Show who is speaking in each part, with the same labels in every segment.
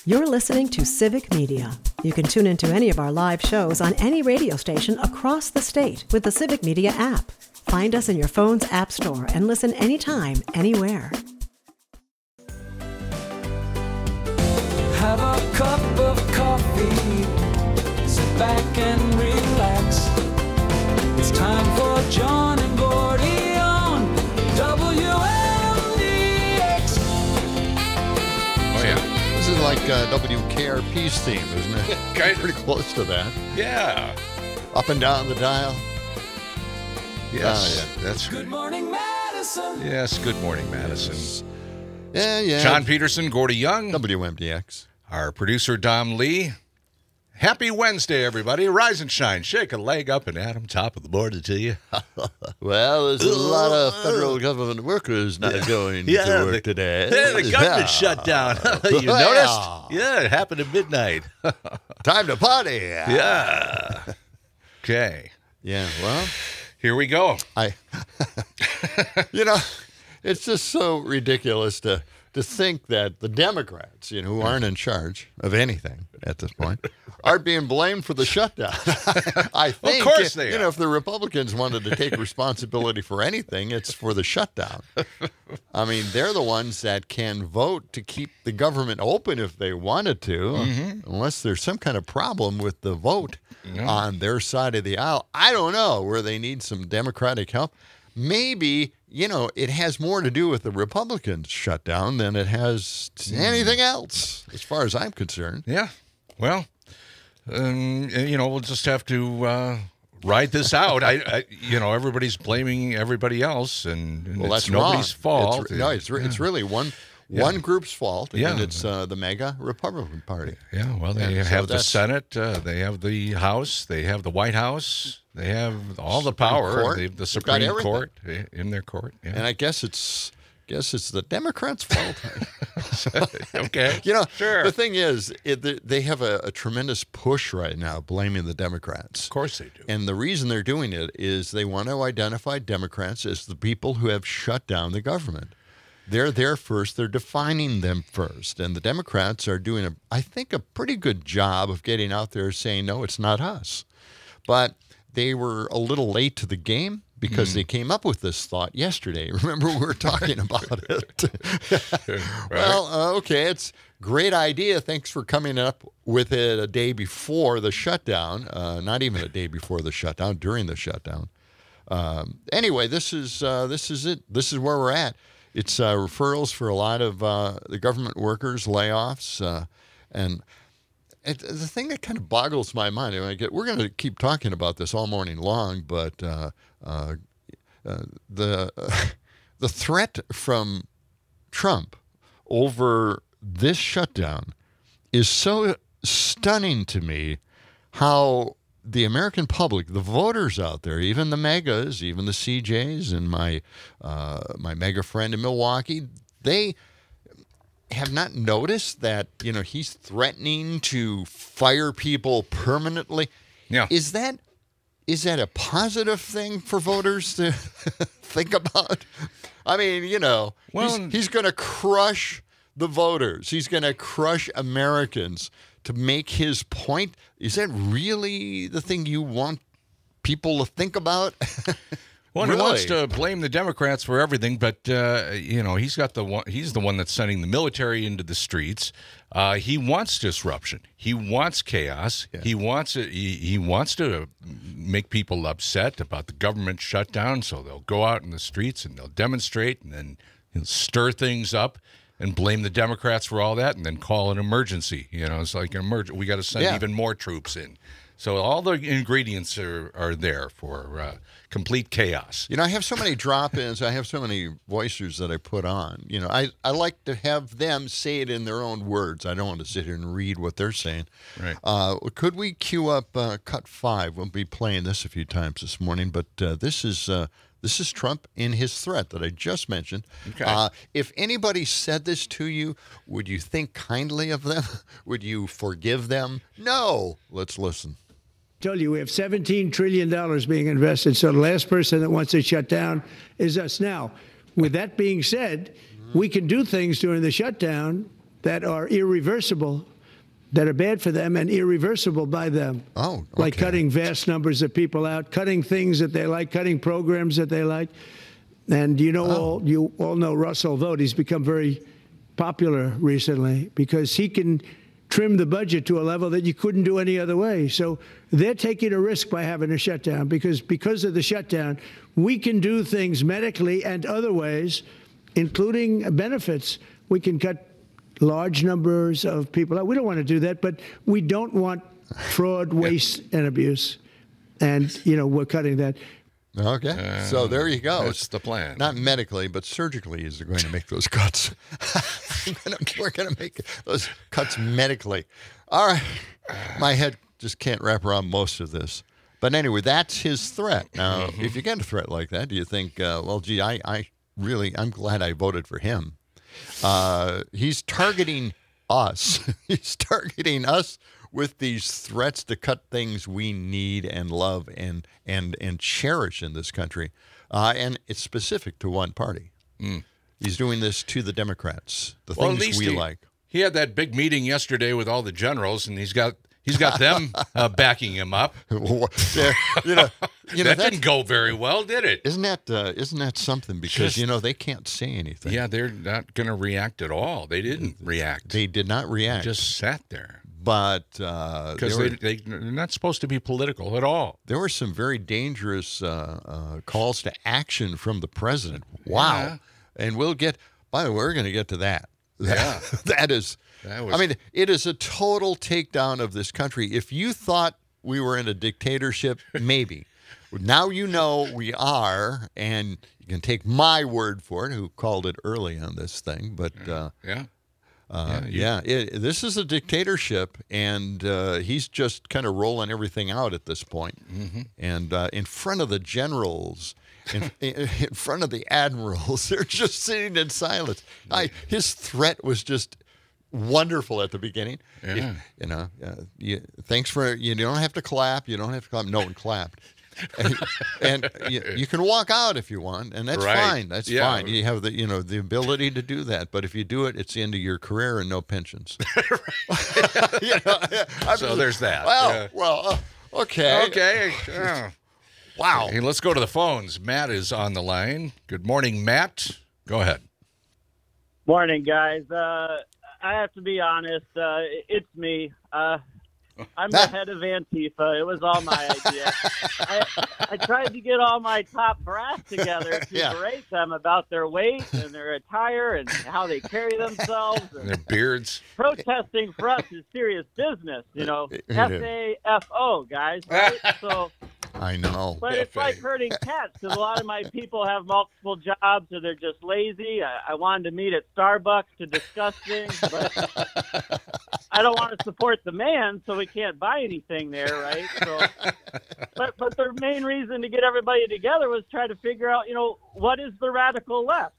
Speaker 1: You're listening to Civic Media. You can tune into any of our live shows on any radio station across the state with the Civic Media app. Find us in your phone's app store and listen anytime, anywhere.
Speaker 2: Have a cup of coffee, sit back and relax. It's time for John and Gordy on WMDX.
Speaker 3: Oh yeah, this is like WKRP's theme, isn't it? Pretty close to that.
Speaker 4: Yeah.
Speaker 3: Up and down the dial.
Speaker 4: Yes, that's
Speaker 2: Good morning, Madison.
Speaker 4: Yes, good morning, Madison.
Speaker 3: Yeah.
Speaker 4: John Peterson, Gordy Young,
Speaker 3: WMDX.
Speaker 4: our producer, Dom Lee. Happy Wednesday, everybody. Rise and shine. Shake a leg up and Adam, top of the morning to you.
Speaker 3: Well, there's a lot of federal government workers not going to work today.
Speaker 4: Yeah, the government shut down. You noticed? Yeah, it happened at midnight.
Speaker 3: Time to party.
Speaker 4: Yeah. Okay.
Speaker 3: Yeah, well,
Speaker 4: Here we go.
Speaker 3: It's just so ridiculous to think that the Democrats, who aren't in charge of anything at this point, are being blamed for the shutdown. I think,
Speaker 4: of course they are.
Speaker 3: If the Republicans wanted to take responsibility for anything, it's for the shutdown. I mean, they're the ones that can vote to keep the government open if they wanted to, unless there's some kind of problem with the vote on their side of the aisle. I don't know, where they need some Democratic help. Maybe, it has more to do with the Republicans shutdown than it has anything else, as far as I'm concerned.
Speaker 4: Yeah. Well, we'll just have to ride this out. Everybody's blaming everybody else, and
Speaker 3: Well,
Speaker 4: it's
Speaker 3: that's
Speaker 4: nobody's
Speaker 3: wrong.
Speaker 4: fault.
Speaker 3: It's really one group's fault, and it's the MAGA Republican Party.
Speaker 4: Yeah, well, they have the Senate, they have the House, they have the White House, they have all the power.
Speaker 3: Court.
Speaker 4: They have the
Speaker 3: They've got
Speaker 4: Supreme
Speaker 3: everything.
Speaker 4: Court in their court. Yeah.
Speaker 3: And I guess it's the Democrats' fault.
Speaker 4: Okay. Sure.
Speaker 3: The thing is, they have a tremendous push right now blaming the Democrats.
Speaker 4: Of course they do.
Speaker 3: And the reason they're doing it is they want to identify Democrats as the people who have shut down the government. They're there first. They're defining them first. And the Democrats are doing, I think, a pretty good job of getting out there saying, no, it's not us. But they were a little late to the game because they came up with this thought yesterday. Remember, we were talking about it. Well, okay, it's a great idea. Thanks for coming up with it a day before the shutdown. Not even a day before the shutdown, during the shutdown. Anyway, this is it. This is where we're at. It's referrals for a lot of the government workers, layoffs, and the thing that kind of boggles my mind. We're going to keep talking about this all morning long, but the threat from Trump over this shutdown is so stunning to me. How the American public, the voters out there, even the megas, even the CJs, and my mega friend in Milwaukee, they have not noticed that he's threatening to fire people permanently.
Speaker 4: Yeah.
Speaker 3: Is that a positive thing for voters to think about? I mean, he's going to crush the voters. He's going to crush Americans to make his point. Is that really the thing you want people to think about?
Speaker 4: Well,
Speaker 3: really?
Speaker 4: He wants to blame the Democrats for everything, but he's the one that's sending the military into the streets. He wants disruption. He wants chaos. Yeah. He wants to make people upset about the government shutdown, so they'll go out in the streets and they'll demonstrate and then he'll stir things up and blame the Democrats for all that, and then call an emergency. It's like an emergency. We got to send even more troops in. So all the ingredients are there for complete chaos.
Speaker 3: I have so many drop-ins. I have so many voicers that I put on. I like to have them say it in their own words. I don't want to sit here and read what they're saying.
Speaker 4: Right.
Speaker 3: Could we cue up cut 5? We'll be playing this a few times this morning, but this is Trump in his threat that I just mentioned.
Speaker 4: Okay.
Speaker 3: If anybody said this to you, would you think kindly of them? Would you forgive them? No. Let's listen.
Speaker 5: Told you we have $17 trillion being invested, so the last person that wants it shut down is us. Now, with that being said, we can do things during the shutdown that are irreversible that are bad for them and irreversible by them.
Speaker 3: Oh, okay.
Speaker 5: Like cutting vast numbers of people out, cutting things that they like, cutting programs that they like. And you all know Russell Vought. He's become very popular recently because he can trim the budget to a level that you couldn't do any other way. So they're taking a risk by having a shutdown because of the shutdown, we can do things medically and other ways, including benefits. We can cut large numbers of people out. We don't want to do that, but we don't want fraud, waste, and abuse. And, we're cutting that.
Speaker 3: Okay. So there you go.
Speaker 4: That's the plan.
Speaker 3: Not medically, but surgically is going to make those cuts. We're going to make those cuts medically. All right. My head just can't wrap around most of this. But anyway, that's his threat. Now, if you get a threat like that, do you think, well, gee, I'm glad I voted for him. He's targeting us. He's targeting us with these threats to cut things we need and love and cherish in this country. And it's specific to one party. He's doing this to the Democrats, the things we like.
Speaker 4: He had that big meeting yesterday with all the generals, and he's got them backing him up.
Speaker 3: That
Speaker 4: didn't go very well, did it?
Speaker 3: Isn't that something? Because they can't say anything.
Speaker 4: Yeah, they're not going to react at all. They didn't react.
Speaker 3: They did not react.
Speaker 4: They just sat there.
Speaker 3: But
Speaker 4: because they're not supposed to be political at all.
Speaker 3: There were some very dangerous calls to action from the president. Wow.
Speaker 4: Yeah.
Speaker 3: And we'll get. By the way, we're going to get to that.
Speaker 4: Yeah.
Speaker 3: That is. I mean, it is a total takedown of this country. If you thought we were in a dictatorship, maybe. Now you know we are, and you can take my word for it, who called it early on this thing. But this is a dictatorship, and he's just kind of rolling everything out at this point. And in front of the generals, in front of the admirals, they're just sitting in silence. His threat was just wonderful at the beginning.
Speaker 4: Yeah.
Speaker 3: Thanks for, you don't have to clap. You don't have to clap. No one clapped. And you can walk out if you want, and that's fine. That's fine. You have the ability to do that. But if you do it, it's the end of your career and no pensions.
Speaker 4: So there's that.
Speaker 3: Okay.
Speaker 4: Okay. Oh. Wow. Hey, let's go to the phones. Matt is on the line. Good morning, Matt. Go ahead.
Speaker 6: Morning, guys. I have to be honest. It's me. I'm the head of Antifa. It was all my idea. I tried to get all my top brass together to berate them about their weight and their attire and how they carry themselves. And
Speaker 4: their beards.
Speaker 6: Protesting for us is serious business, FAFO, guys, right? So
Speaker 3: I know.
Speaker 6: But it's like herding cats because a lot of my people have multiple jobs or they're just lazy. I wanted to meet at Starbucks to discuss things, but I don't want to support the man, so we can't buy anything there, right? So, but the main reason to get everybody together was try to figure out, what is the radical left?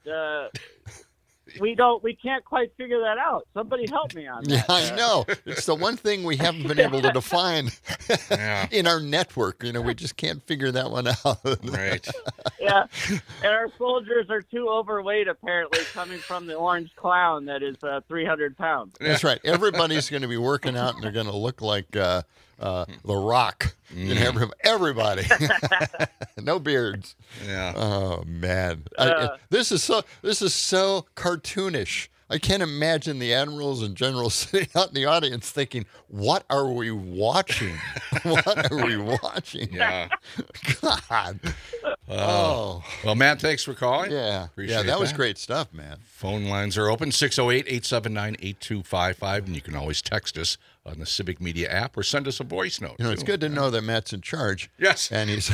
Speaker 6: We can't quite figure that out. Somebody help me on that.
Speaker 3: Yeah, I know. It's the one thing we haven't been able to define in our network. We just can't figure that one out.
Speaker 4: Right.
Speaker 6: Yeah. And our soldiers are too overweight, apparently, coming from the orange clown that is 300 pounds.
Speaker 3: That's right. Everybody's going to be working out, and they're going to look like The Rock. Everybody. No beards.
Speaker 4: Yeah.
Speaker 3: Oh man. This is so cartoonish. I can't imagine the admirals and generals sitting out in the audience thinking, "What are we watching? What are we watching?"
Speaker 4: Yeah.
Speaker 3: God.
Speaker 4: Well, Matt, thanks for calling.
Speaker 3: Yeah.
Speaker 4: Appreciate
Speaker 3: that was great stuff, man.
Speaker 4: Phone lines are open, 608-879-8255, and you can always text us on the Civic Media app or send us a voice note.
Speaker 3: It's good to know that Matt's in charge.
Speaker 4: Yes.
Speaker 3: And he's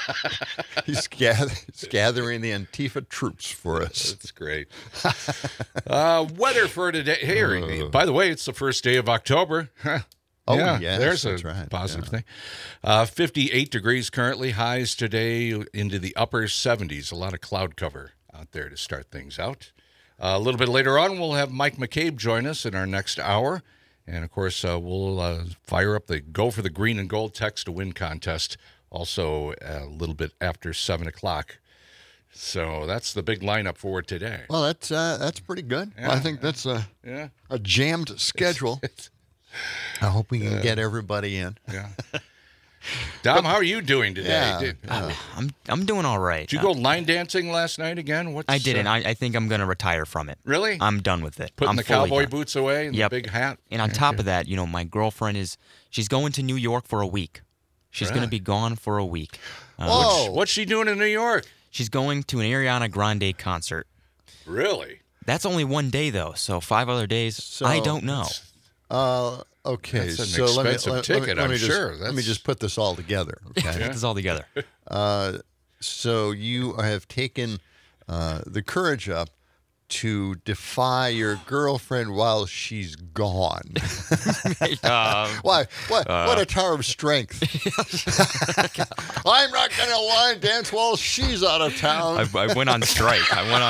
Speaker 3: gathering the Antifa troops for us.
Speaker 4: That's great. Weather for today. Hey, by the way, it's the first day of October.
Speaker 3: Oh, yes,
Speaker 4: there's a
Speaker 3: right.
Speaker 4: positive thing. 58 degrees currently, highs today into the upper 70s. A lot of cloud cover out there to start things out. A little bit later on, we'll have Mike McCabe join us in our next hour. And, of course, we'll fire up the Go for the Green and Gold Text to Win contest also a little bit after 7 o'clock. So that's the big lineup for today.
Speaker 3: Well, that's pretty good.
Speaker 4: Yeah,
Speaker 3: I think that's a jammed schedule. I hope we can get everybody in.
Speaker 4: Yeah. Dom, how are you doing today?
Speaker 7: I'm doing all right.
Speaker 4: Did you go line dancing last night again?
Speaker 7: I didn't. I think I'm going to retire from it.
Speaker 4: Really?
Speaker 7: I'm done with it.
Speaker 4: Putting
Speaker 7: I'm
Speaker 4: the
Speaker 7: fully
Speaker 4: cowboy
Speaker 7: done.
Speaker 4: boots away and the big hat?
Speaker 7: And on top of that, my girlfriend she's going to New York for a week. She's going to be gone for a week.
Speaker 4: What's she doing in New York?
Speaker 7: She's going to an Ariana Grande concert.
Speaker 4: Really?
Speaker 7: That's only one day, though. So 5 other days, I don't know.
Speaker 3: Okay,
Speaker 4: That's an
Speaker 3: so
Speaker 4: expensive ticket, I'm sure.
Speaker 3: Let me just put this all together. Okay?
Speaker 7: Put this all together.
Speaker 3: So you have taken the courage up to defy your girlfriend while she's gone. Why? What a tower of strength! I'm not going to line dance while she's out of town.
Speaker 7: I went on strike.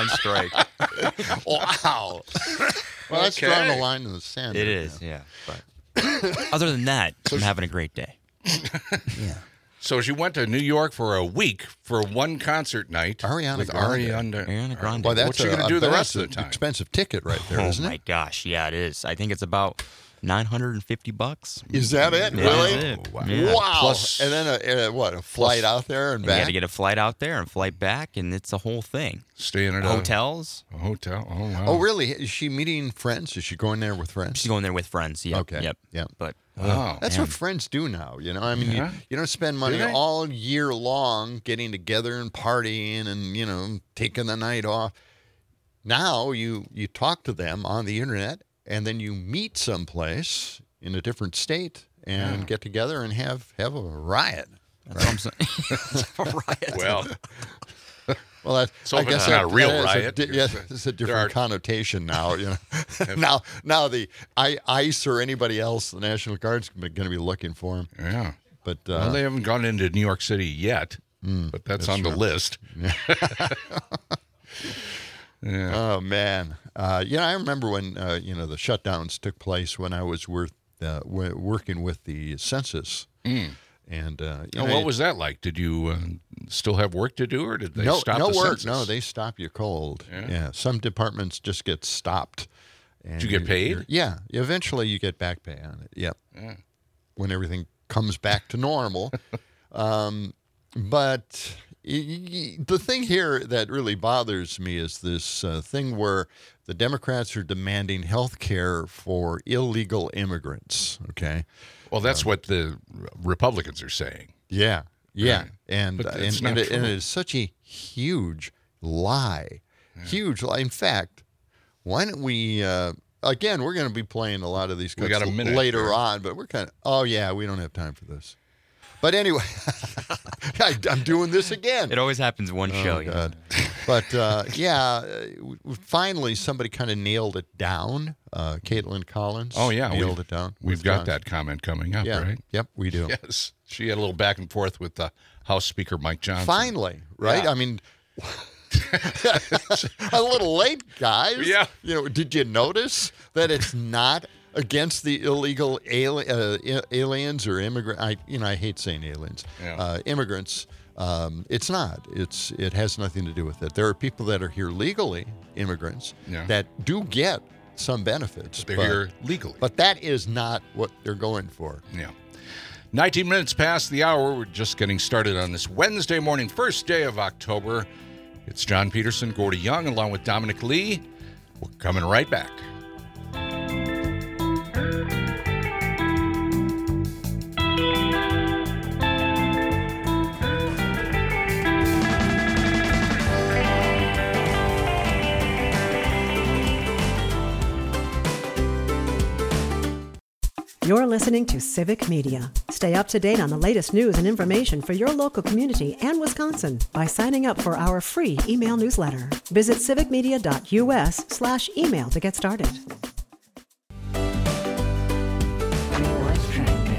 Speaker 3: Wow. Well, that's drawing the line in the sand.
Speaker 7: It is, yeah. But other than that, I'm having a great day.
Speaker 3: Yeah.
Speaker 4: So she went to New York for a week for one concert night.
Speaker 3: Ariana Grande.
Speaker 7: Well,
Speaker 3: that's
Speaker 4: what's she going to do the rest of the time?
Speaker 3: Expensive ticket right there, isn't it?
Speaker 7: Oh my gosh, yeah, it is. I think it's about $950.
Speaker 3: Is that it?
Speaker 7: Yeah,
Speaker 3: Really?
Speaker 7: that's it.
Speaker 3: Wow.
Speaker 7: Yeah.
Speaker 4: Plus-
Speaker 3: and then a flight out there and
Speaker 7: You
Speaker 3: back?
Speaker 7: got to get a flight out there and flight back, and it's a whole thing.
Speaker 4: Staying at
Speaker 7: Hotels.
Speaker 4: a hotel. Oh, wow.
Speaker 3: Oh, really? Is she meeting friends? Is she going there with friends?
Speaker 7: She's going there with friends. Yep,
Speaker 3: Okay.
Speaker 7: Yep.
Speaker 3: Yep.
Speaker 7: But
Speaker 4: Wow.
Speaker 3: That's what friends do now. I mean,
Speaker 4: Yeah.
Speaker 3: you don't spend money
Speaker 4: Do they?
Speaker 3: all year long getting together and partying and, taking the night off. Now you talk to them on the internet and then you meet someplace in a different state and get together and have a riot.
Speaker 7: that's what I'm saying. A riot.
Speaker 4: Well,
Speaker 3: Well,
Speaker 4: so I guess not a real riot.
Speaker 3: It's a different connotation now. Now the ICE or anybody else, the National Guard's going to be looking for him.
Speaker 4: yeah.
Speaker 3: But
Speaker 4: Well, they haven't gone into New York City yet, but that's on the list. Yeah.
Speaker 3: Oh man, I remember when the shutdowns took place when I was working with the census. And
Speaker 4: What was that like? Did you still have work to do, or did they stop
Speaker 3: no
Speaker 4: the
Speaker 3: work?
Speaker 4: census?
Speaker 3: No, they stop you cold.
Speaker 4: Yeah.
Speaker 3: Some departments just get stopped. And
Speaker 4: Did you get paid?
Speaker 3: Yeah, eventually you get back pay on it. Yep.
Speaker 4: Yeah.
Speaker 3: When everything comes back to normal. But the thing here that really bothers me is this thing where the Democrats are demanding health care for illegal immigrants. Okay.
Speaker 4: Well, that's what the Republicans are saying.
Speaker 3: Yeah. Yeah.
Speaker 4: Right.
Speaker 3: And
Speaker 4: But
Speaker 3: and,
Speaker 4: it's
Speaker 3: and,
Speaker 4: not
Speaker 3: it, and
Speaker 4: true.
Speaker 3: it is such a huge lie. Huge lie. In fact, why don't we again, we're going to be playing a lot of these
Speaker 4: We
Speaker 3: cuts
Speaker 4: got a minute
Speaker 3: later
Speaker 4: here.
Speaker 3: on, but we're kind of we don't have time for this. But anyway, I'm doing this again.
Speaker 7: It always happens one show.
Speaker 3: Oh, God. But, finally somebody kind of nailed it down. Caitlin Collins nailed it down.
Speaker 4: We've
Speaker 3: with
Speaker 4: got
Speaker 3: John.
Speaker 4: that comment coming up,
Speaker 3: Yeah.
Speaker 4: right?
Speaker 3: Yep, we do.
Speaker 4: Yes. She had a little back and forth with House Speaker Mike Johnson.
Speaker 3: Finally, right?
Speaker 4: Yeah.
Speaker 3: I mean, a little late, guys.
Speaker 4: Yeah.
Speaker 3: Did you notice that it's not against the illegal aliens or immigrant? I hate saying aliens.
Speaker 4: Yeah.
Speaker 3: Immigrants. It's not. It has nothing to do with it. There are people that are here legally, immigrants, that do get some benefits.
Speaker 4: They're here legally.
Speaker 3: But that is not what they're going for.
Speaker 4: Yeah. 19 minutes past the hour. We're just getting started on this Wednesday morning, first day of October. It's John Peterson, Gordy Young, along with Dominic Lee. We're coming right back.
Speaker 1: You're listening to Civic Media. Stay up to date on the latest news and information for your local community and Wisconsin by signing up for our free email newsletter. Visit civicmedia.us/email to get started.
Speaker 2: What's trending?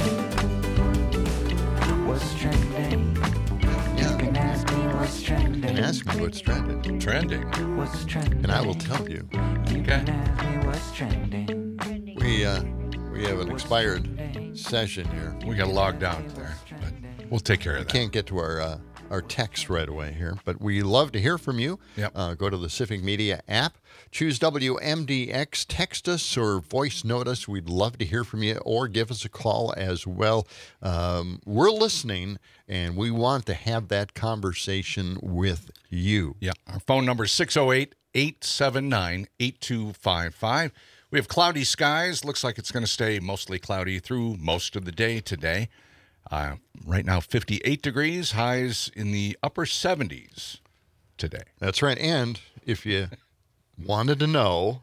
Speaker 2: What's trending? You can ask me what's trending.
Speaker 3: Ask me what's trending,
Speaker 4: Trending.
Speaker 2: What's trending?
Speaker 3: and I will tell you.
Speaker 2: You
Speaker 4: Okay.
Speaker 2: can ask me what's trending.
Speaker 3: We have an expired session here.
Speaker 4: We got logged down there, but we'll take care of that.
Speaker 3: Can't get to our our text right away here. But we love to hear from you.
Speaker 4: Yep.
Speaker 3: Go to the Civic Media app. Choose WMDX. Text us or voice note us. We'd love to hear from you, or give us a call as well. We're listening, and we want to have that conversation with you.
Speaker 4: Yeah. Our phone number is 608-879-8255. We have cloudy skies. Looks like it's going to stay mostly cloudy through most of the day today. Right now, 58 degrees, highs in the upper 70s today.
Speaker 3: That's right. And if you wanted to know,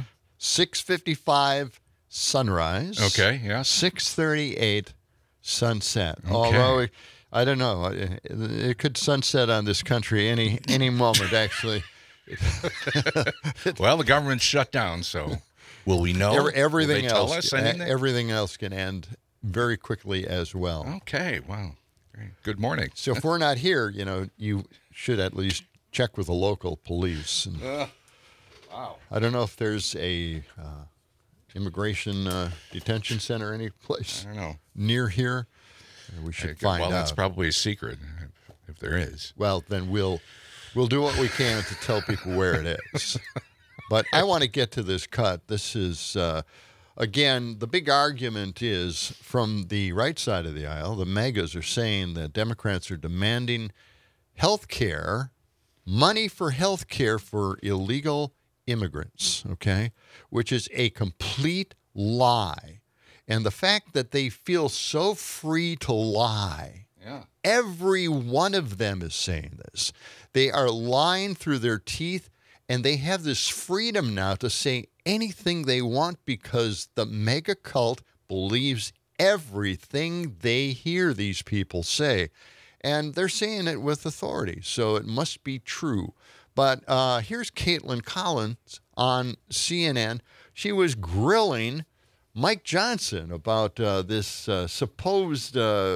Speaker 3: 6:55 sunrise.
Speaker 4: Okay, yeah.
Speaker 3: 6:38 sunset.
Speaker 4: Okay.
Speaker 3: Although, I don't know, it could sunset on this country any moment, actually.
Speaker 4: Well, the government's shut down, so will we know?
Speaker 3: Everything
Speaker 4: will they
Speaker 3: else,
Speaker 4: tell us anything?
Speaker 3: everything else can end very quickly as well.
Speaker 4: Okay, wow. Good morning.
Speaker 3: So if we're not here, you should at least check with the local police. And
Speaker 4: wow.
Speaker 3: I don't know if there's a immigration detention center any place
Speaker 4: I don't know.
Speaker 3: near here. We should find out.
Speaker 4: Well, that's probably a secret, if there is.
Speaker 3: Well, then we'll do what we can to tell people where it is. But I want to get to this cut. This is, again, the big argument is from the right side of the aisle. The MAGAs are saying that Democrats are demanding health care, money for health care for illegal immigrants, okay, which is a complete lie. And the fact that they feel so free to lie, every one of them is saying this. They are lying through their teeth, and they have this freedom now to say anything they want because the mega cult believes everything they hear these people say. And they're saying it with authority, so it must be true. But here's Caitlin Collins on CNN. She was grilling Mike Johnson about this supposed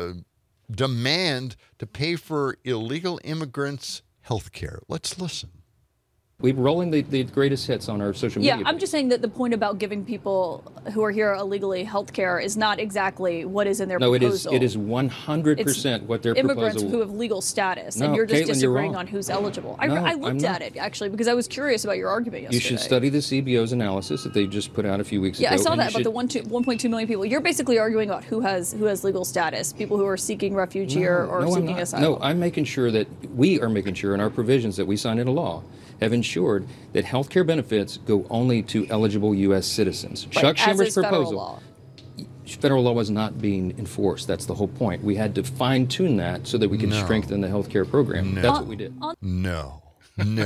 Speaker 3: demand to pay for illegal immigrants' health care. Let's listen.
Speaker 8: We're rolling the greatest hits on our social media.
Speaker 9: Yeah, I'm just saying that the point about giving people who are here illegally health care is not exactly what is in their proposal.
Speaker 8: No, it is 100% what their
Speaker 9: immigrants
Speaker 8: proposal.
Speaker 9: who have legal status,
Speaker 8: No,
Speaker 9: and you're just
Speaker 8: Caitlin, you're
Speaker 9: disagreeing
Speaker 8: wrong.
Speaker 9: on who's eligible.
Speaker 8: No,
Speaker 9: I
Speaker 8: I'm
Speaker 9: looked
Speaker 8: not.
Speaker 9: at it, actually, because I was curious about your argument yesterday.
Speaker 8: You should study the CBO's analysis that they just put out a few weeks ago.
Speaker 9: Yeah, I saw
Speaker 8: and
Speaker 9: that
Speaker 8: you
Speaker 9: about
Speaker 8: should-
Speaker 9: the 1.2 million people. You're basically arguing about who has legal status, people who are seeking refuge here or
Speaker 8: I'm
Speaker 9: seeking
Speaker 8: not.
Speaker 9: asylum.
Speaker 8: No, I'm making sure that we are making sure in our provisions that we signed into law have ensured that health care benefits go only to eligible U.S. citizens.
Speaker 9: Right,
Speaker 8: Chuck
Speaker 9: as
Speaker 8: Schumer's
Speaker 9: is federal
Speaker 8: proposal.
Speaker 9: law.
Speaker 8: Federal law was not being enforced. That's the whole point. We had to fine-tune that so that we could strengthen the health care program. That's what we did.
Speaker 3: No. You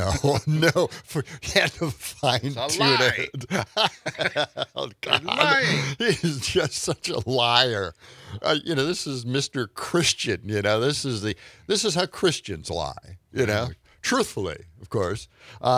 Speaker 3: had to fine-tune it. Oh, God. He's just such a liar. This is Mr. Christian. This is how Christians lie. Truthfully, of course.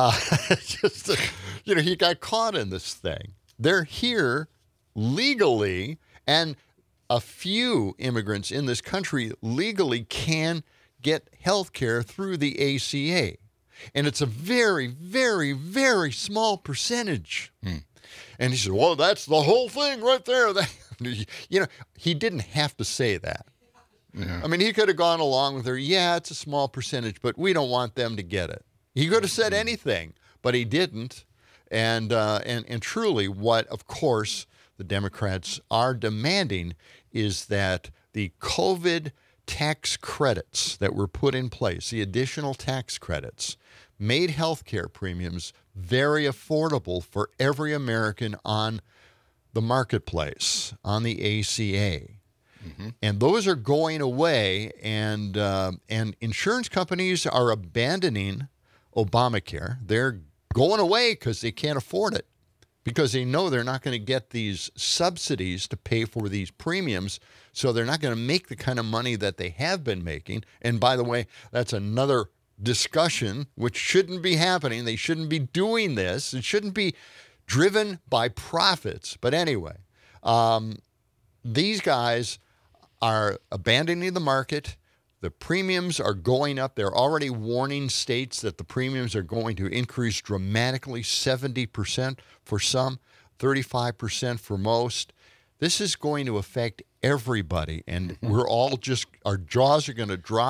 Speaker 3: He got caught in this thing. They're here legally, and a few immigrants in this country legally can get health care through the ACA. And it's a very, very, very small percentage. And he said, well, that's the whole thing right there. He didn't have to say that. Yeah. I mean, he could have gone along with her. Yeah, it's a small percentage, but we don't want them to get it. He could have said anything, but he didn't. And truly, what, of course, the Democrats are demanding is that the COVID tax credits that were put in place, the additional tax credits, made health care premiums very affordable for every American on the marketplace, on the ACA. Mm-hmm. And those are going away, and insurance companies are abandoning Obamacare. They're going away because they can't afford it, because they know they're not going to get these subsidies to pay for these premiums, so they're not going to make the kind of money that they have been making. And by the way, that's another discussion which shouldn't be happening. They shouldn't be doing this. It shouldn't be driven by profits. But anyway, these guys are abandoning the market. The premiums are going up. They're already warning states that the premiums are going to increase dramatically, 70% for some, 35% for most. This is going to affect everybody, and we're all our jaws are going to drop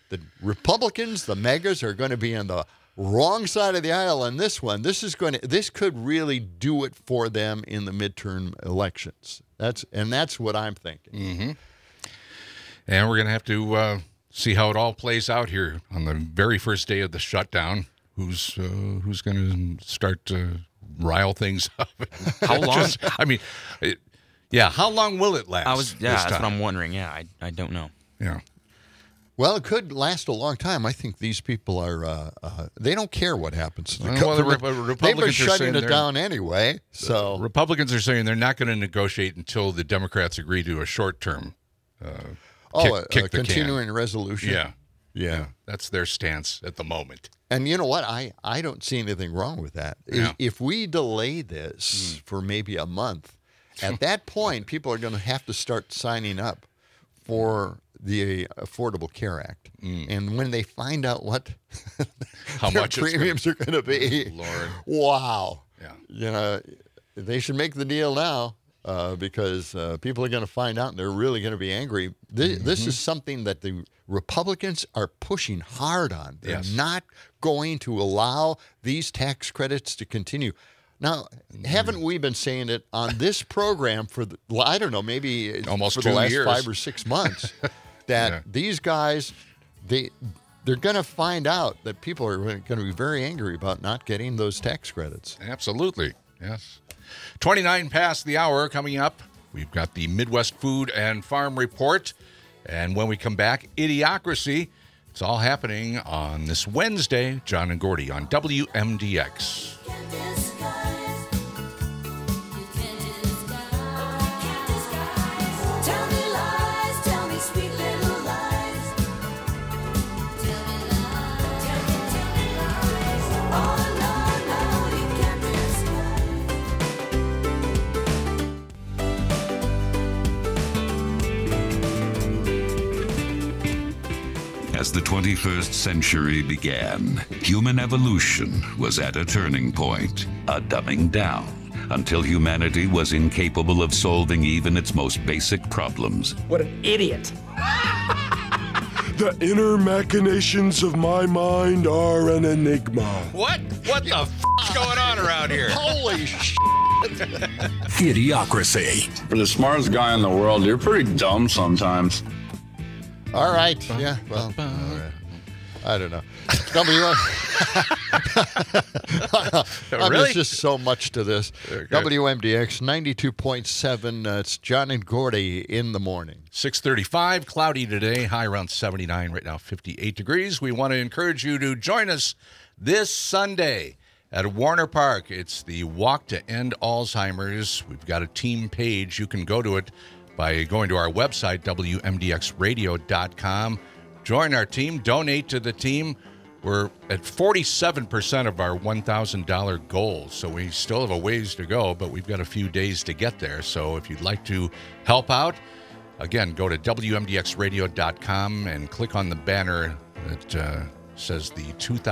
Speaker 3: the Republicans, the megas, are going to be on the wrong side of the aisle on this one. This could really do it for them in the midterm elections. That's what I'm thinking.
Speaker 4: Mm-hmm. And we're going to have to see how it all plays out here on the very first day of the shutdown. Who's going to start to rile things up?
Speaker 7: How long?
Speaker 4: How long will it last?
Speaker 7: That's what I'm wondering. Yeah, I don't know.
Speaker 4: Yeah.
Speaker 3: Well, it could last a long time. I think these people are, they don't care what happens to the government.
Speaker 4: Republicans
Speaker 3: They've been
Speaker 4: are
Speaker 3: shutting it down anyway. So
Speaker 4: Republicans are saying they're not going to negotiate until the Democrats agree to a short-term kick the
Speaker 3: continuing
Speaker 4: can.
Speaker 3: Resolution.
Speaker 4: Yeah. That's their stance at the moment.
Speaker 3: And you know what? I don't see anything wrong with that.
Speaker 4: Yeah.
Speaker 3: If we delay this for maybe a month, at that point, people are going to have to start signing up for the Affordable Care Act. And when they find out what
Speaker 4: how
Speaker 3: their
Speaker 4: much
Speaker 3: premiums are going to be,
Speaker 4: Lord.
Speaker 3: Wow.
Speaker 4: Yeah.
Speaker 3: They should make the deal now because people are going to find out and they're really going to be angry. This is something that the Republicans are pushing hard on. They're not going to allow these tax credits to continue. Now, haven't we been saying it on this program for, maybe
Speaker 4: almost
Speaker 3: for
Speaker 4: 2
Speaker 3: the last
Speaker 4: years.
Speaker 3: 5 or 6 months, that these guys, they're going to find out that people are going to be very angry about not getting those tax credits.
Speaker 4: Absolutely, yes. 29 past the hour coming up. We've got the Midwest Food and Farm Report. And when we come back, Idiocracy. It's all happening on this Wednesday. John and Gordy on WMDX.
Speaker 10: As the 21st century began, human evolution was at a turning point, a dumbing down, until humanity was incapable of solving even its most basic problems.
Speaker 11: What an idiot!
Speaker 12: The inner machinations of my mind are an enigma.
Speaker 4: What the f***'s going on around here?
Speaker 3: Holy shit!
Speaker 12: Idiocracy.
Speaker 13: For the smartest guy in the world, you're pretty dumb sometimes.
Speaker 3: All right. Yeah. Well, all right. I don't know.
Speaker 4: Really?
Speaker 3: There's just so much to this. WMDX 92.7. It's John and Gordy in the morning.
Speaker 4: 6:35, cloudy today, high around 79, right now 58 degrees. We want to encourage you to join us this Sunday at Warner Park. It's the Walk to End Alzheimer's. We've got a team page. You can go to it by going to our website, WMDXradio.com. Join our team, donate to the team. We're at 47% of our $1,000 goal, so we still have a ways to go, but we've got a few days to get there. So if you'd like to help out, again, go to WMDXradio.com and click on the banner that says the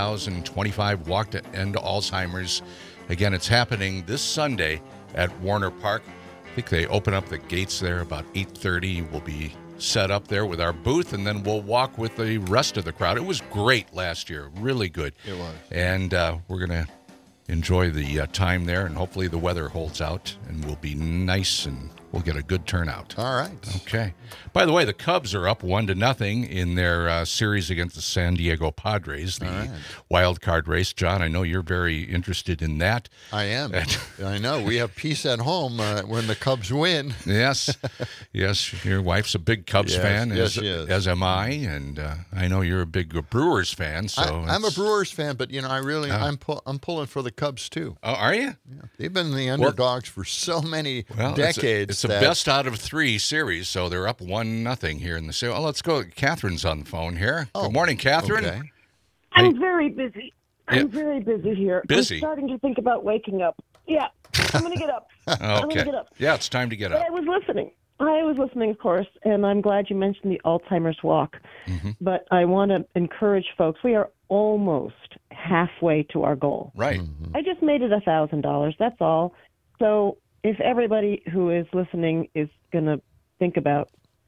Speaker 4: 2025 Walk to End Alzheimer's. Again, it's happening this Sunday at Warner Park. I think they open up the gates there about 8:30. We'll be set up there with our booth, and then we'll walk with the rest of the crowd. It was great last year, really good.
Speaker 3: It was.
Speaker 4: And we're going to enjoy the time there, and hopefully the weather holds out and will be nice, and we'll get a good turnout.
Speaker 3: All right.
Speaker 4: Okay. By the way, the Cubs are up 1-0 in their series against the San Diego Padres, the wild card race. John, I know you're very interested in that.
Speaker 3: I am. I know. We have peace at home when the Cubs win.
Speaker 4: Yes. Yes. Your wife's a big Cubs fan, as am I, and I know you're a big Brewers fan. So
Speaker 3: I'm a Brewers fan, but I'm pulling for the Cubs too.
Speaker 4: Oh, are you?
Speaker 3: Yeah. They've been the underdogs for so many decades.
Speaker 4: It's a best out of 3 series, so they're up 1-0 here in the series. Oh, let's go. Catherine's on the phone here. Good morning, Catherine.
Speaker 3: Okay.
Speaker 14: I'm very busy. I'm very busy here.
Speaker 4: Busy?
Speaker 14: I'm starting to think about waking up. Yeah, I'm going to get up. I'm going to get up.
Speaker 4: Yeah, it's time to get
Speaker 14: But
Speaker 4: up.
Speaker 14: I was listening, of course, and I'm glad you mentioned the Alzheimer's walk.
Speaker 4: Mm-hmm.
Speaker 14: But I want to encourage folks. We are almost halfway to our goal.
Speaker 4: Right.
Speaker 3: Mm-hmm.
Speaker 14: I just made it $1,000. That's all. So if everybody who is listening is going to think about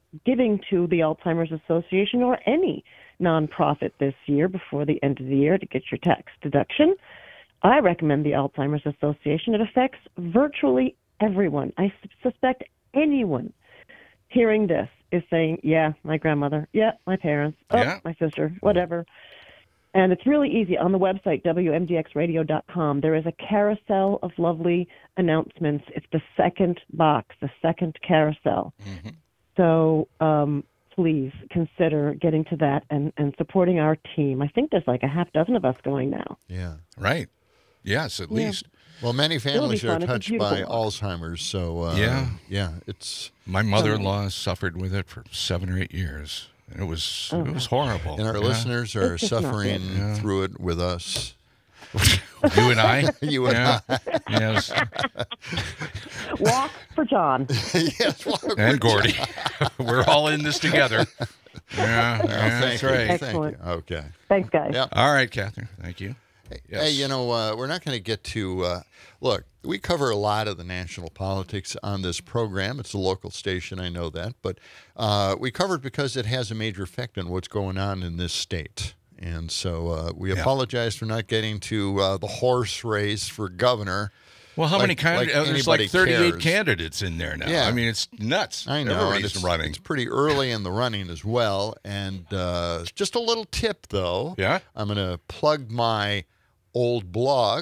Speaker 14: giving to the Alzheimer's Association or any nonprofit this year before the end of the year to get your tax deduction, I recommend the Alzheimer's Association. It affects virtually everyone. I suspect anyone hearing this is saying, yeah, my grandmother, yeah, my parents, my sister, whatever. And it's really easy. On the website, WMDXradio.com, there is a carousel of lovely announcements. It's the second box, the second carousel. Mm-hmm. So please consider getting to that and supporting our team. I think there's like a half dozen of us going now.
Speaker 3: Yeah.
Speaker 4: Right. Yes, at least.
Speaker 3: Well, many families are touched by Alzheimer's, so it's...
Speaker 4: My mother-in-law suffered with it for 7 or 8 years. It was horrible.
Speaker 3: And our listeners are suffering through it with us.
Speaker 4: You and I?
Speaker 3: You and I.
Speaker 4: Yes.
Speaker 14: Walk for John.
Speaker 3: Yes,
Speaker 4: and Gordy. We're all in this together. That's right.
Speaker 14: Excellent.
Speaker 3: Thank you. Okay.
Speaker 14: Thanks, guys.
Speaker 3: Yep.
Speaker 4: All right, Catherine. Thank you.
Speaker 3: Yes. Hey, we're not going to get to... look, we cover a lot of the national politics on this program. It's a local station, I know that. But we cover it because it has a major effect on what's going on in this state. And so we apologize for not getting to the horse race for governor.
Speaker 4: Well, how many candidates? There's like 38 candidates in there now.
Speaker 3: Yeah.
Speaker 4: I mean, it's nuts.
Speaker 3: I know.
Speaker 4: Everybody's running.
Speaker 3: It's pretty early in the running as well. And just a little tip, though.
Speaker 4: Yeah?
Speaker 3: I'm going to plug my old blog,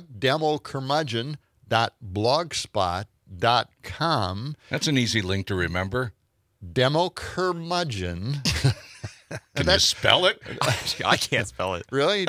Speaker 3: democurmudgeon.blogspot.com.
Speaker 4: That's an easy link to remember.
Speaker 3: Democurmudgeon.
Speaker 4: Can you spell it?
Speaker 7: I can't spell it.
Speaker 3: Really?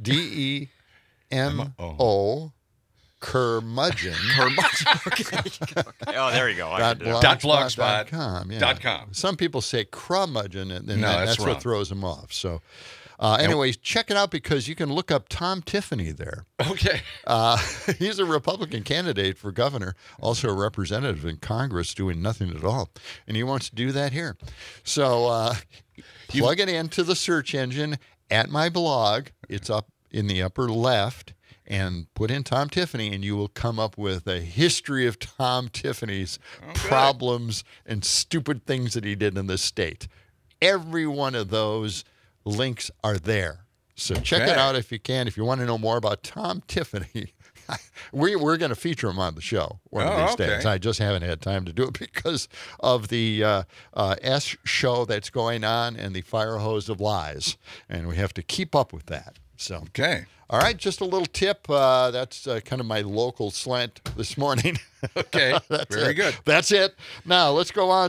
Speaker 3: D-E-M-O curmudgeon.
Speaker 7: Okay. Oh, there you go.
Speaker 3: .blogspot.com. Yeah.
Speaker 4: .com.
Speaker 3: Some people say crumudgeon, and then
Speaker 4: No,
Speaker 3: that's
Speaker 4: wrong.
Speaker 3: what throws them off. So, anyways, check it out because you can look up Tom Tiffany there.
Speaker 4: Okay.
Speaker 3: He's a Republican candidate for governor, also a representative in Congress doing nothing at all. And he wants to do that here. So plug it into the search engine at my blog. It's up in the upper left. And put in Tom Tiffany, and you will come up with a history of Tom Tiffany's problems and stupid things that he did in this state. Every one of those links are there. So check it out if you can. If you want to know more about Tom Tiffany, we're going to feature him on the show one of these days. I just haven't had time to do it because of the S show that's going on and the fire hose of lies. And we have to keep up with that. So all right, just a little tip. That's kind of my local slant this morning.
Speaker 4: Okay, very good.
Speaker 3: That's it. Now let's go on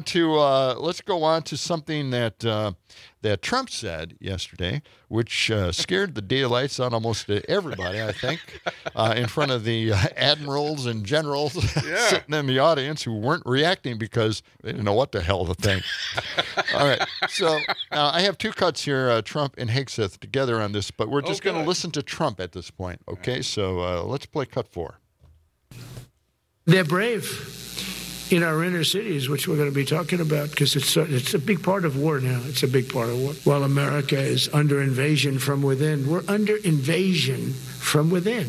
Speaker 3: to something that Trump said yesterday, which scared the daylights out almost everybody. I think in front of the admirals and generals sitting in the audience who weren't reacting because they didn't know what the hell to think. All right, so I have two cuts here, Trump and Hegseth together on this, but we're just going to listen to Trump at this point. Okay, so let's play cut 4.
Speaker 5: They're brave in our inner cities, which we're going to be talking about, because it's a big part of war now. It's a big part of war. While America is under invasion from within, we're under invasion from within.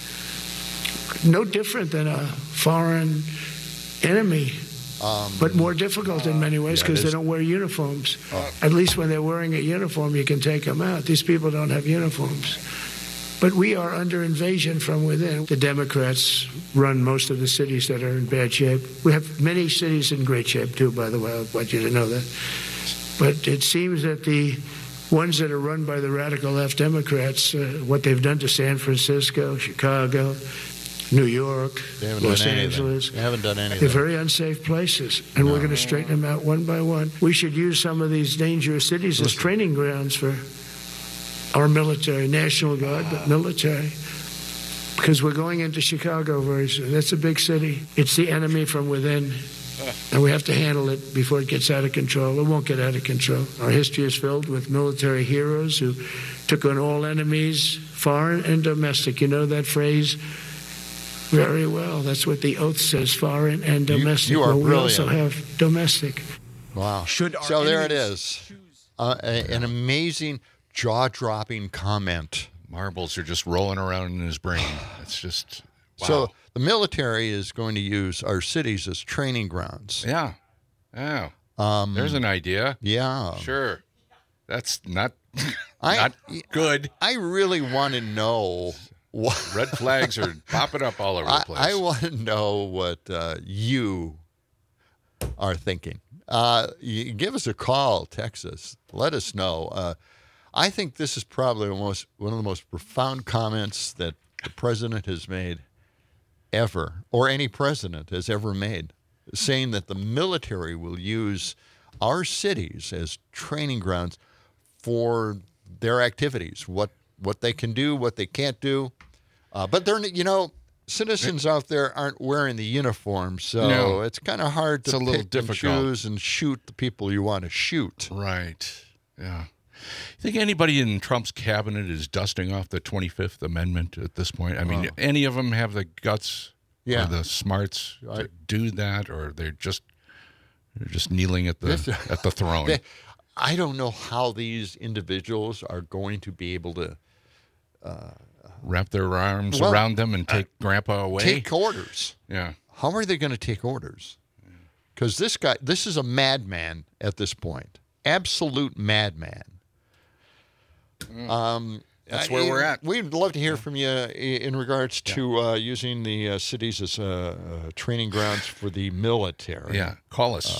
Speaker 5: No different than a foreign enemy, but more difficult in many ways because they don't wear uniforms. At least when they're wearing a uniform, you can take them out. These people don't have uniforms. But we are under invasion from within. The Democrats run most of the cities that are in bad shape. We have many cities in great shape, too, by the way. I want you to know that. But it seems that the ones that are run by the radical left Democrats, what they've done to San Francisco, Chicago, New York, Los Angeles.
Speaker 3: They haven't done anything.
Speaker 5: They're very unsafe places, and we're going to straighten them out one by one. We should use some of these dangerous cities as training grounds for our military, National Guard, but military, because we're going into Chicago very soon. That's a big city. It's the enemy from within, and we have to handle it before it gets out of control. It won't get out of control. Our history is filled with military heroes who took on all enemies, foreign and domestic. You know that phrase very well. That's what the oath says, foreign and domestic.
Speaker 3: You are brilliant.
Speaker 5: We also have domestic.
Speaker 3: Wow. So there it is. An amazing, jaw-dropping comment.
Speaker 4: Marbles are just rolling around in his brain. It's just, wow.
Speaker 3: So the military is going to use our cities as training grounds.
Speaker 4: Yeah. There's an idea.
Speaker 3: Yeah.
Speaker 4: Sure. That's not not good.
Speaker 3: I really want to know what
Speaker 4: red flags are popping up all over the place.
Speaker 3: I want to know what you are thinking. You give us a call, text us, let us know. I think this is probably one of the most profound comments that the president has made ever, or any president has ever made, saying that the military will use our cities as training grounds for their activities, what they can do, what they can't do. But they're, citizens out there aren't wearing the uniform, so it's kind of hard to pick and choose and shoot the people you want to shoot.
Speaker 4: Right. Yeah. You think anybody in Trump's cabinet is dusting off the 25th Amendment at this point? I mean, any of them have the guts or the smarts to do that, or they're just kneeling at the throne?
Speaker 3: I don't know how these individuals are going to be able to
Speaker 4: wrap their arms around them and take Grandpa away.
Speaker 3: Take orders.
Speaker 4: Yeah.
Speaker 3: How are they going to take orders? Because this is a madman at this point. Absolute madman.
Speaker 4: That's where we're at.
Speaker 3: We'd love to hear from you in regards to using the cities as training grounds for the military.
Speaker 4: Yeah. Call us,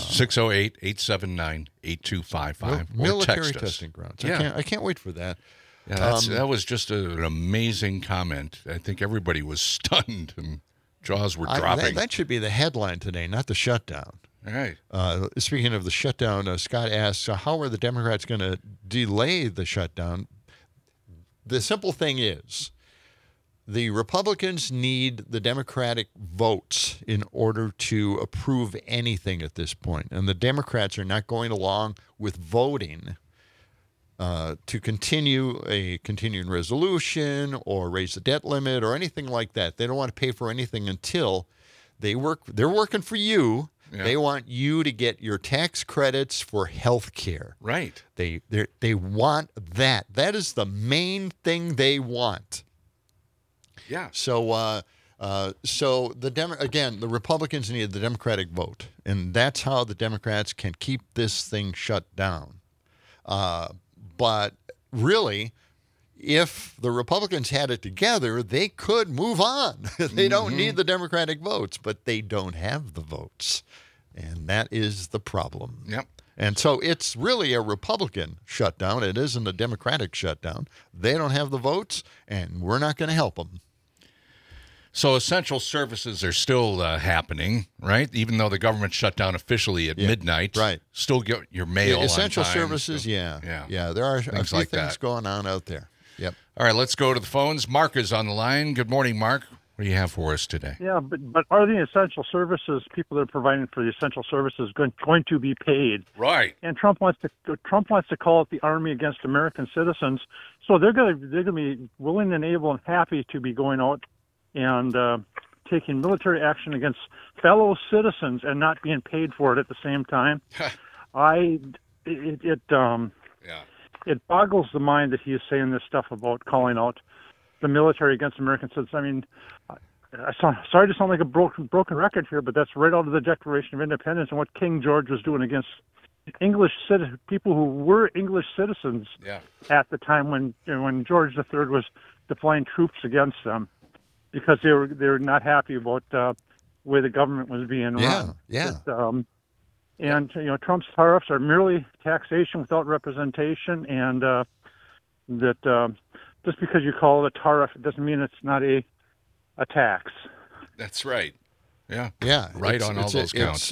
Speaker 4: 608-879-8255.
Speaker 3: Military testing grounds.
Speaker 4: Yeah.
Speaker 3: I can't wait for that.
Speaker 4: Yeah, that was just an amazing comment. I think everybody was stunned and jaws were dropping.
Speaker 3: That should be the headline today, not the shutdown.
Speaker 4: All right.
Speaker 3: Speaking of the shutdown, Scott asks, how are the Democrats going to delay the shutdown? The simple thing is, the Republicans need the Democratic votes in order to approve anything at this point. And the Democrats are not going along with voting to continue a continuing resolution or raise the debt limit or anything like that. They don't want to pay for anything until they're working for you. Yeah. They want you to get your tax credits for health care.
Speaker 4: Right.
Speaker 3: They want that. That is the main thing they want.
Speaker 4: Yeah.
Speaker 3: So the Republicans need the Democratic vote, and that's how the Democrats can keep this thing shut down. But really, if the Republicans had it together, they could move on. They don't need the Democratic votes, but they don't have the votes. And that is the problem.
Speaker 4: Yep.
Speaker 3: And so it's really a Republican shutdown. It isn't a Democratic shutdown. They don't have the votes, and we're not going to help them.
Speaker 4: So essential services are still happening, right? Even though the government shut down officially at midnight.
Speaker 3: Right.
Speaker 4: Still get your mail
Speaker 3: essential
Speaker 4: on time.
Speaker 3: services, yeah. There are a few
Speaker 4: like
Speaker 3: things going on out there. Yep.
Speaker 4: All right, let's go to the phones. Mark is on the line. Good morning, Mark. What do you have for us today?
Speaker 11: Yeah, but are the essential services, people that are providing for the essential services, going to be paid?
Speaker 4: Right.
Speaker 11: And Trump wants to call it the army against American citizens. So they're going to be willing and able and happy to be going out and taking military action against fellow citizens and not being paid for it at the same time. It boggles the mind that he is saying this stuff about calling out the military against American citizens. I mean, sorry to sound like a broken record here, but that's right out of the Declaration of Independence and what King George was doing against people who were English citizens at the time when George III was deploying troops against them because they were not happy about the way the government was being run. And Trump's tariffs are merely taxation without representation, and that just because you call it a tariff, it doesn't mean it's not a tax.
Speaker 4: That's right. Yeah.
Speaker 3: Right
Speaker 4: on all those counts.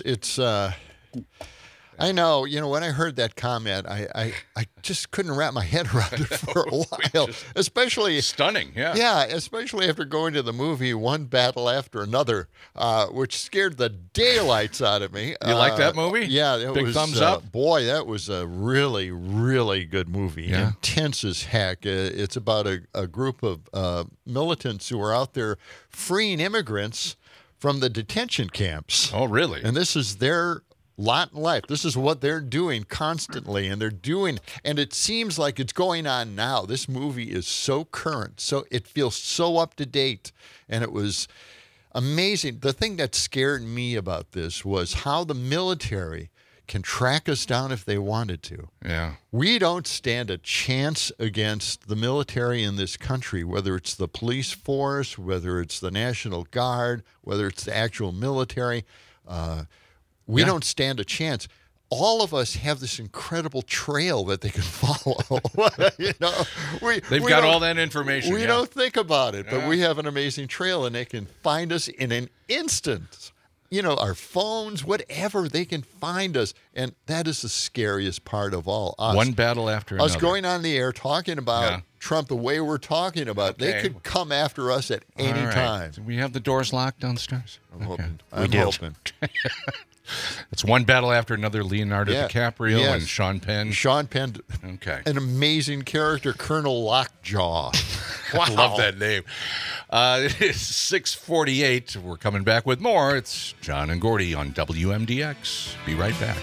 Speaker 3: I know. When I heard that comment, I just couldn't wrap my head around it for a while. Especially
Speaker 4: stunning. Yeah.
Speaker 3: Yeah, especially after going to the movie One Battle After Another, which scared the daylights out of me.
Speaker 4: You like that movie?
Speaker 3: Yeah, it
Speaker 4: Big
Speaker 3: was.
Speaker 4: Thumbs up.
Speaker 3: Boy, that was a really, really good movie.
Speaker 4: Yeah.
Speaker 3: Intense as heck. It's about a group of militants who are out there freeing immigrants from the detention camps.
Speaker 4: Oh, really?
Speaker 3: And this is their lot in life. This is what they're doing constantly, and it seems like it's going on now. This movie is so current, so it feels so up to date, and it was amazing. The thing that scared me about this was how the military can track us down if they wanted to.
Speaker 4: Yeah.
Speaker 3: We don't stand a chance against the military in this country, whether it's the police force, whether it's the National Guard, whether it's the actual military. We don't stand a chance. All of us have this incredible trail that they can follow.
Speaker 4: They've got all that information.
Speaker 3: We don't think about it, but we have an amazing trail, and they can find us in an instant. Our phones, whatever, they can find us. And that is the scariest part of all.
Speaker 4: One battle after another.
Speaker 3: Us going on the air talking about Trump the way we're talking about. They could come after us at any time.
Speaker 4: Do we have the doors locked downstairs?
Speaker 3: I'm hoping. I'm hoping.
Speaker 4: It's one battle after another. Leonardo DiCaprio and Sean Penn.
Speaker 3: Sean Penn.
Speaker 4: Okay.
Speaker 3: An amazing character, Colonel Lockjaw.
Speaker 4: Wow. I love that name. It is 6:48. We're coming back with more. It's John and Gordy on WMDX. Be right back.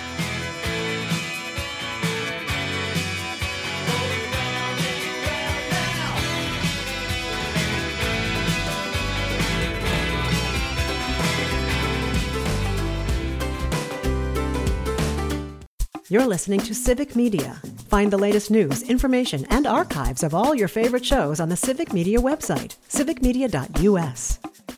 Speaker 1: You're listening to Civic Media. Find the latest news, information, and archives of all your favorite shows on the Civic Media website, civicmedia.us.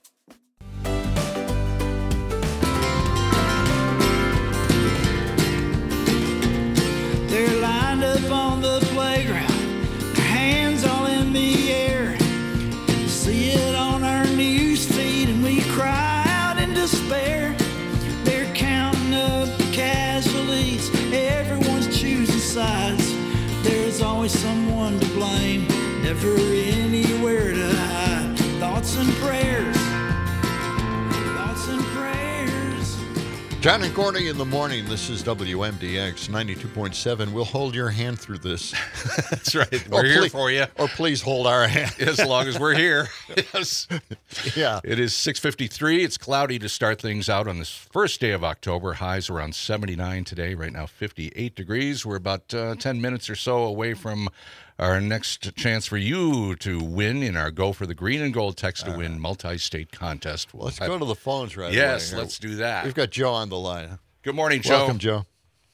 Speaker 2: They're lined up on the playground, their hands all in the air. See it on our news feed and we cry out in despair. They're counting up the casualties, everyone's choosing sides. There's always someone to blame, never anywhere to hide. Thoughts and prayers, thoughts and prayers.
Speaker 3: John and Gordy in the morning. This is WMDX 92.7. We'll hold your hand through this.
Speaker 4: That's right. We're here for you.
Speaker 3: Or please hold our hand.
Speaker 4: As long as we're here. Yes.
Speaker 3: Yeah.
Speaker 4: It is 6:53. It's cloudy to start things out on this first day of October. Highs around 79 today. Right now, 58 degrees. We're about 10 minutes or so away from our next chance for you to win in our Go for the Green and Gold Text to Win multi-state contest.
Speaker 3: Let's go to the phones right away.
Speaker 4: Yes, let's do that.
Speaker 3: We've got Joe on the line.
Speaker 4: Good morning, Joe.
Speaker 3: Welcome, Joe.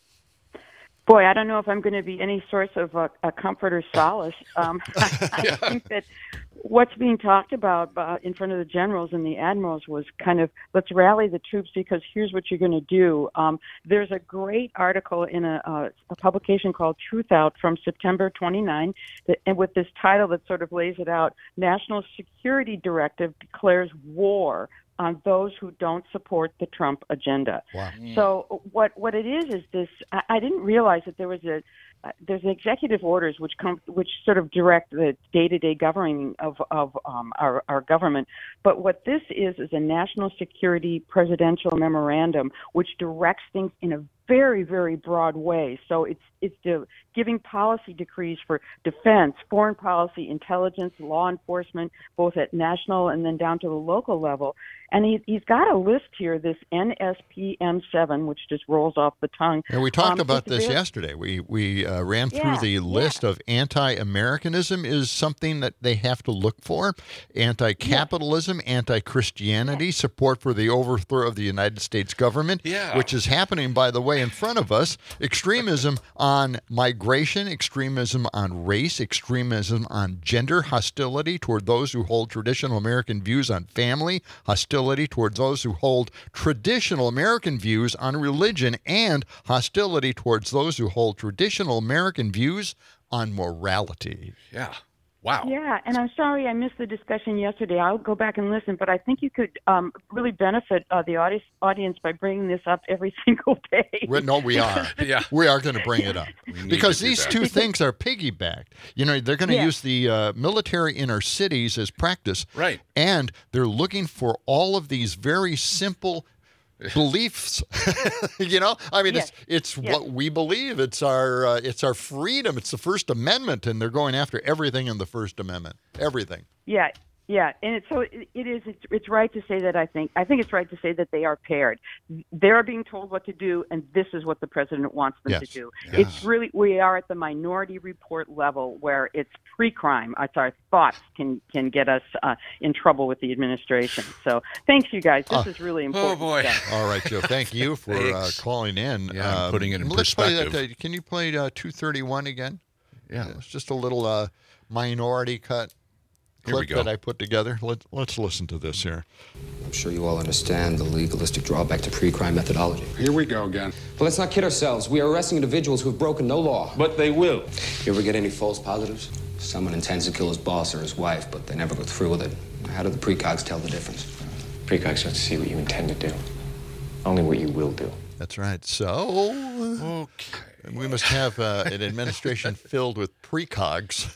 Speaker 15: Boy, I don't know if I'm going to be any source of a comfort or solace. I think that what's being talked about in front of the generals and the admirals was kind of, let's rally the troops because here's what you're going to do. There's a great article in a publication called Truth Out from September 29, and with this title that sort of lays it out, National Security Directive declares war on those who don't support the Trump agenda.
Speaker 3: Wow.
Speaker 15: So what it is this, I didn't realize that there's an executive orders which sort of direct the day-to-day governing of our government. But what this is a national security presidential memorandum which directs things in a very, very broad way. So it's giving policy decrees for defense, foreign policy, intelligence, law enforcement, both at national and then down to the local level. And he's got a list here, this NSPM7, which just rolls off the tongue.
Speaker 3: And we talked about this yesterday. We ran through the list of anti-Americanism is something that they have to look for. Anti-capitalism, anti-Christianity, support for the overthrow of the United States government, which is happening, by the way, in front of us. Extremism on migration, extremism on race, extremism on gender, hostility toward those who hold traditional American views on family, hostility towards those who hold traditional American views on religion, and hostility towards those who hold traditional American views on morality.
Speaker 4: Yeah. Wow.
Speaker 15: Yeah, and I'm sorry I missed the discussion yesterday. I'll go back and listen, but I think you could really benefit the audience by bringing this up every single day.
Speaker 3: No, we are. We are going to bring it up. Because these two things are piggybacked. They're going to use the military in our cities as practice.
Speaker 4: Right.
Speaker 3: And they're looking for all of these very simple beliefs. It's what we believe. It's our freedom. It's the First Amendment, and they're going after everything in the First Amendment. Everything.
Speaker 15: Yeah. Yeah, and it's right to say that. I think it's right to say that they are paired. They're being told what to do, and this is what the president wants them to do.
Speaker 3: Yes.
Speaker 15: It's really, we are at the Minority Report level where it's pre-crime. It's our thoughts can get us in trouble with the administration. So thanks, you guys. This is really important.
Speaker 4: Oh boy!
Speaker 15: stuff.
Speaker 3: All right, Joe. Thank you for calling in.
Speaker 4: Yeah, putting it in
Speaker 3: let's
Speaker 4: perspective.
Speaker 3: Play that, can you play 231 again?
Speaker 4: Yeah,
Speaker 3: it's just a little minority cut clip that I put together. Let's listen to this here.
Speaker 16: I'm sure you all understand the legalistic drawback to pre-crime methodology.
Speaker 13: Here we go again.
Speaker 16: But let's not kid ourselves. We are arresting individuals who have broken no law.
Speaker 13: But they will.
Speaker 16: You ever get any false positives? Someone intends to kill his boss or his wife, but they never go through with it. How do the precogs tell the difference?
Speaker 17: Precogs don't see what you intend to do, only what you will do.
Speaker 3: That's right. So, we must have an administration filled with precogs.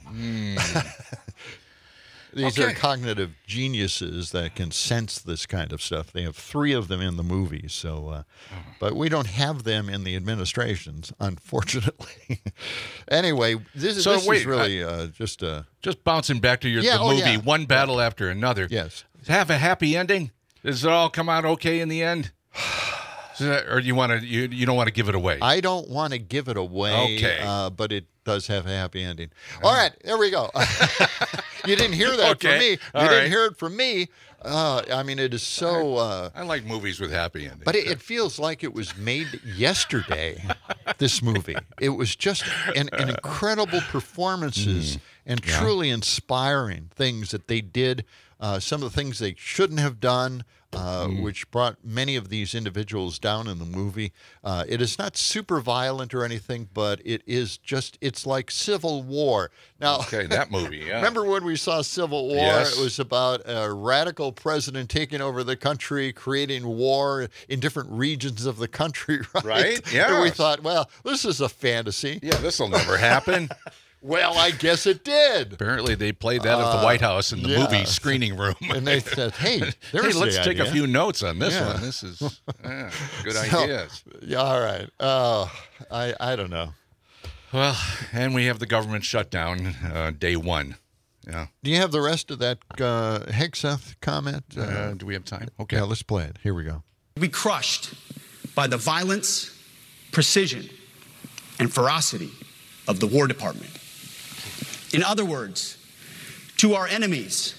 Speaker 3: These are cognitive geniuses that can sense this kind of stuff. They have 3 of them in the movie, so but we don't have them in the administrations, unfortunately. Anyway, this is really just
Speaker 4: bouncing back to the movie, one battle after another.
Speaker 3: Yes.
Speaker 4: Have a happy ending? Does it all come out okay in the end? Or you want to? You don't want to give it away?
Speaker 3: I don't want to give it away.
Speaker 4: Okay.
Speaker 3: But it does have a happy ending. All right, there we go. You didn't hear that from me. You didn't hear it from me. I mean, it is so.
Speaker 4: I like movies with happy endings.
Speaker 3: But it feels like it was made yesterday. This movie. It was just an incredible performances and truly inspiring things that they did. Some of the things they shouldn't have done. Which brought many of these individuals down in the movie. It is not super violent or anything, but it is just, it's like Civil War. Now,
Speaker 4: that movie, yeah.
Speaker 3: Remember when we saw Civil War?
Speaker 4: Yes.
Speaker 3: It was about a radical president taking over the country, creating war in different regions of the country, right?
Speaker 4: Right, yeah.
Speaker 3: And we thought, well, this is a fantasy.
Speaker 4: Yeah, this will never happen.
Speaker 3: Well, I guess it did.
Speaker 4: Apparently, they played that at the White House in the movie screening room.
Speaker 3: And they said, hey,
Speaker 4: let's take
Speaker 3: idea.
Speaker 4: a few notes on this one. This is good ideas.
Speaker 3: Yeah, all right. I don't know.
Speaker 4: Well, and we have the government shutdown day 1. Yeah.
Speaker 3: Do you have the rest of that Hegseth comment?
Speaker 4: Do we have time? Okay.
Speaker 3: Yeah, let's play it. Here we go.
Speaker 18: Be crushed by the violence, precision, and ferocity of the War Department. In other words, to our enemies,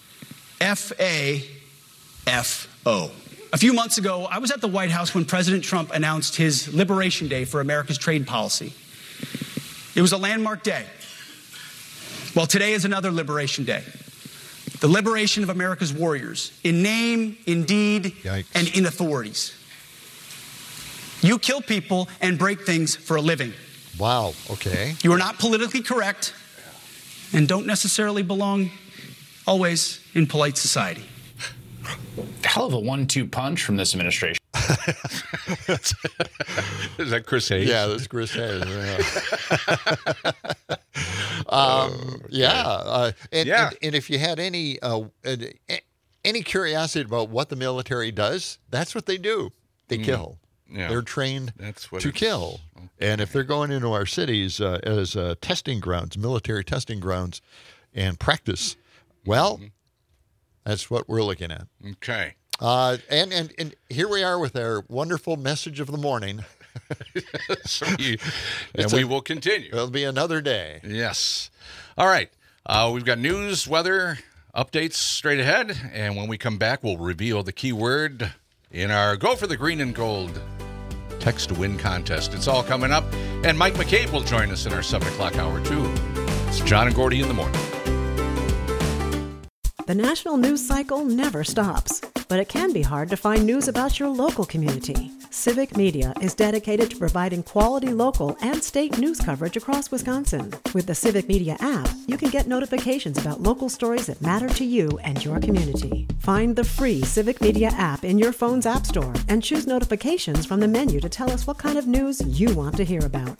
Speaker 18: F-A-F-O. A few months ago, I was at the White House when President Trump announced his Liberation Day for America's trade policy. It was a landmark day. Well, today is another Liberation Day. The liberation of America's warriors, in name, in deed, and in authorities. You kill people and break things for a living.
Speaker 3: Wow, okay.
Speaker 18: You are not politically correct and don't necessarily belong always in polite society.
Speaker 17: Hell of a 1-2 punch from this administration.
Speaker 4: Is that Chris Hayes?
Speaker 3: Yeah, that's Chris Hayes. And if you had any curiosity about what the military does, that's what they do. They kill.
Speaker 4: Yeah.
Speaker 3: They're trained to kill. Okay. And if they're going into our cities as testing grounds, military testing grounds, and practice, well, that's what we're looking at.
Speaker 4: Okay.
Speaker 3: And here we are with our wonderful message of the morning.
Speaker 4: And we will continue.
Speaker 3: It'll be another day.
Speaker 4: Yes. All right. We've got news, weather, updates straight ahead. And when we come back, we'll reveal the keyword in our Go for the Green and Gold Text to Win contest. It's all coming up. And Mike McCabe will join us in our 7 o'clock hour, too. It's John and Gordy in the morning.
Speaker 1: The national news cycle never stops, but it can be hard to find news about your local community. Civic Media is dedicated to providing quality local and state news coverage across Wisconsin. With the Civic Media app, you can get notifications about local stories that matter to you and your community. Find the free Civic Media app in your phone's app store and choose notifications from the menu to tell us what kind of news you want to hear about.